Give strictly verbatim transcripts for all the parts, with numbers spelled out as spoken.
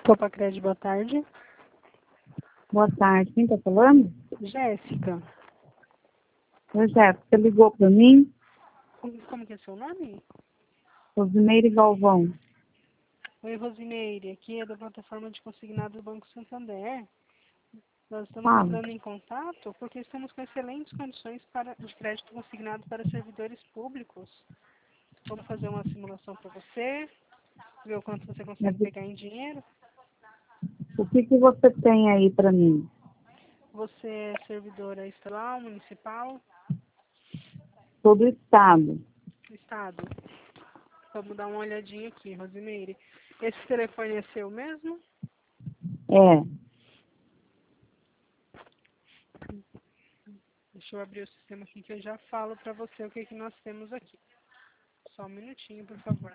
Copacred, boa tarde. Boa tarde, quem está falando? Jéssica. Oi, Jéssica, você ligou para mim? Como, como que é seu nome? Rosimeire Galvão. Oi, Rosimeire. Aqui é da plataforma de consignado do Banco Santander. Nós estamos Fala. entrando em contato porque estamos com excelentes condições para, de crédito consignado para servidores públicos. Vamos fazer uma simulação para você, ver o quanto você consegue Mas pegar em dinheiro. o que, que você tem aí para mim? Você é servidora estadual, municipal, Sou do Estado. do Estado? Vamos dar uma olhadinha aqui, Rosimeire. Esse telefone é seu mesmo? É, Deixa eu abrir o sistema aqui que eu já falo para você o que, que nós temos aqui. Só um minutinho, por favor.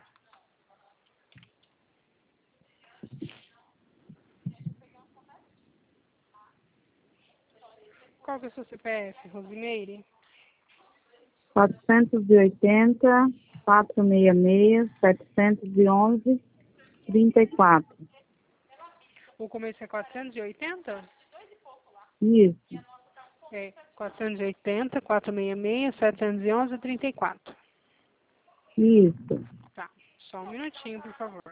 Qual que é o seu C P F, Rosimeire? quatrocentos e oitenta, quatrocentos e sessenta e seis, setecentos e onze, trinta e quatro. O começo é quatrocentos e oitenta? Isso, É, quatrocentos e oitenta, quatrocentos e sessenta e seis, setecentos e onze, trinta e quatro. isso. Tá, só um minutinho, por favor.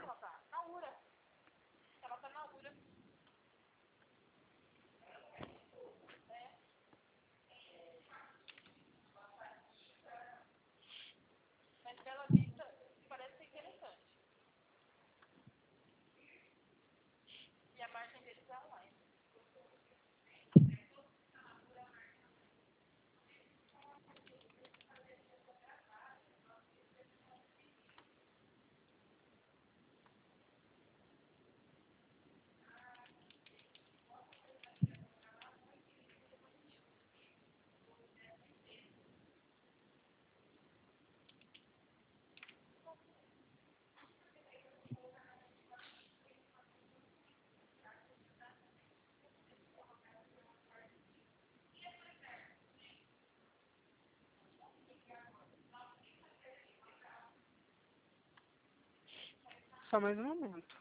Só mais um momento.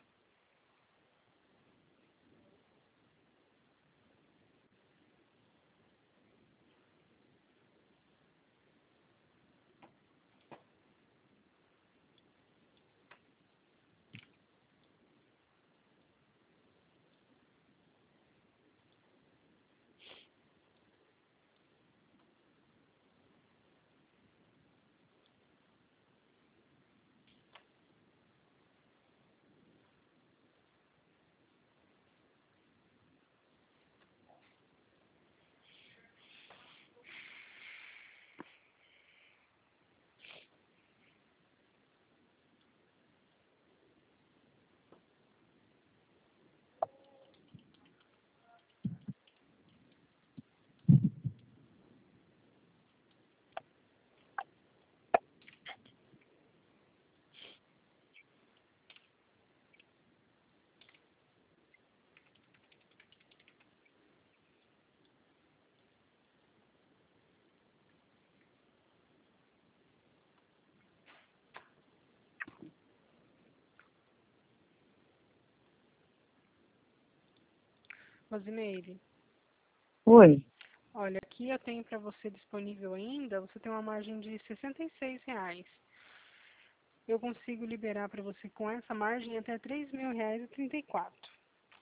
Rosimeire, Oi, olha, aqui eu tenho para você disponível ainda, você tem uma margem de sessenta e seis reais. Eu consigo liberar para você com essa margem até três mil reais e trinta e quatro.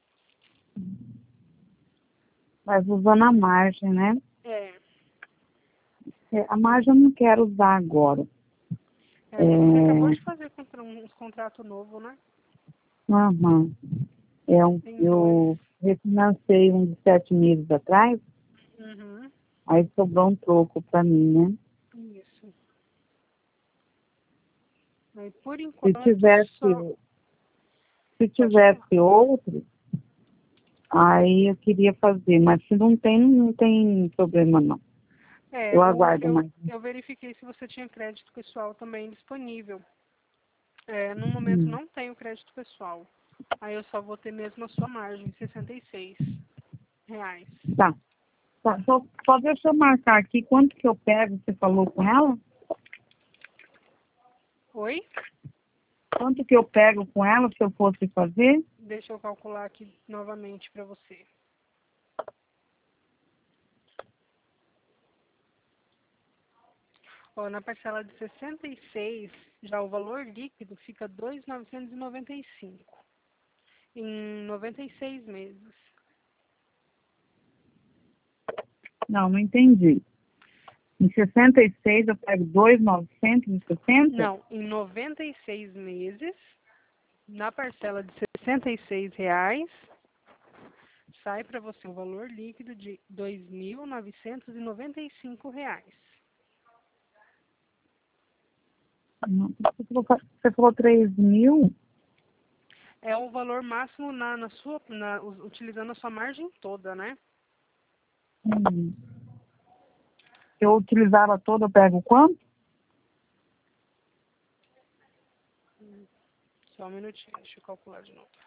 mas usando a margem, né? É, É, a margem eu não quero usar agora. é, você acabou É, de fazer contra um um contrato novo, né? aham. É um, Tem dois. eu refinancei um de sete meses atrás, Uhum, aí sobrou um troco para mim, né? isso. Aí, por Se enquanto, só... tivesse, se Pode falar. tivesse outro, aí eu queria fazer, mas se não tem, não tem problema não. É, Eu o, aguardo eu, mais. eu verifiquei se você tinha crédito pessoal também disponível. É, no momento Hum, não tenho crédito pessoal. Aí eu só vou ter mesmo a sua margem, sessenta e seis reais. tá, tá. Só, só deixa eu marcar aqui quanto que eu pego, você falou com ela? Oi? Quanto que eu pego com ela se eu fosse fazer? Deixa eu calcular aqui novamente para você. Ó, na parcela de sessenta e seis, já o valor líquido fica dois mil novecentos e noventa e cinco em noventa e seis meses. Não, não entendi. Em sessenta e seis eu pego dois mil novecentos e sessenta? Não, em noventa e seis meses, na parcela de sessenta e seis reais, sai para você um valor líquido de dois mil novecentos e noventa e cinco reais. Não, Você falou, você falou três mil? É o valor máximo na, na sua, na, utilizando a sua margem toda, né? Hum. Se eu utilizar ela toda, eu pego quanto? Só um minutinho, deixa eu calcular de novo.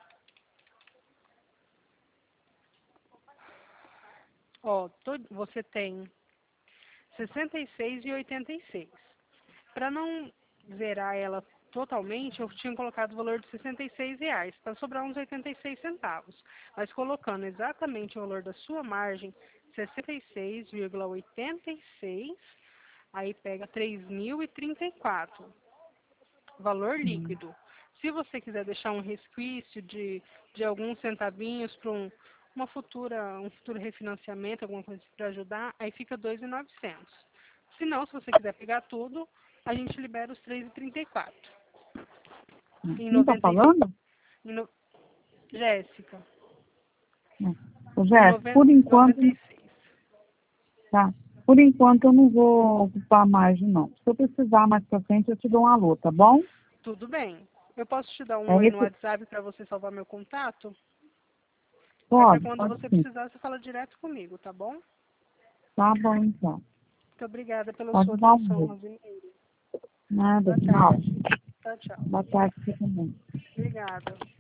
Ó, to- você tem sessenta e seis e oitenta e seis. Para não zerar ela totalmente, eu tinha colocado o valor de sessenta e seis reais, para sobrar uns oitenta e seis centavos. Mas colocando exatamente o valor da sua margem, sessenta e seis vírgula oitenta e seis, aí pega três mil e trinta e quatro, valor Hum. líquido. Se você quiser deixar um resquício de, de alguns centavinhos para um, uma futura, um futuro refinanciamento, alguma coisa para ajudar, aí fica dois mil e novecentos. Se não, se você quiser pegar tudo, a gente libera os três vírgula trinta e quatro. Em Quem está noventa e seis. falando? Em no, Jéssica. Não. Ô, Em Jéssica, noventa por enquanto, noventa e seis. tá. Por enquanto eu não vou ocupar mais, não. Se eu precisar mais pra frente, eu te dou um alô, tá bom? Tudo bem. Eu posso te dar um É oi no esse? WhatsApp para você salvar meu contato? Aí para Pode, quando pode você sim. precisar, você fala direto comigo, tá bom? Tá bom, então. Muito obrigada pela Pode sua dar um atenção, beijo. Rosineire. Nada, Boa de mal. tarde. Tchau, tchau. Boa tarde pra você também. Obrigada.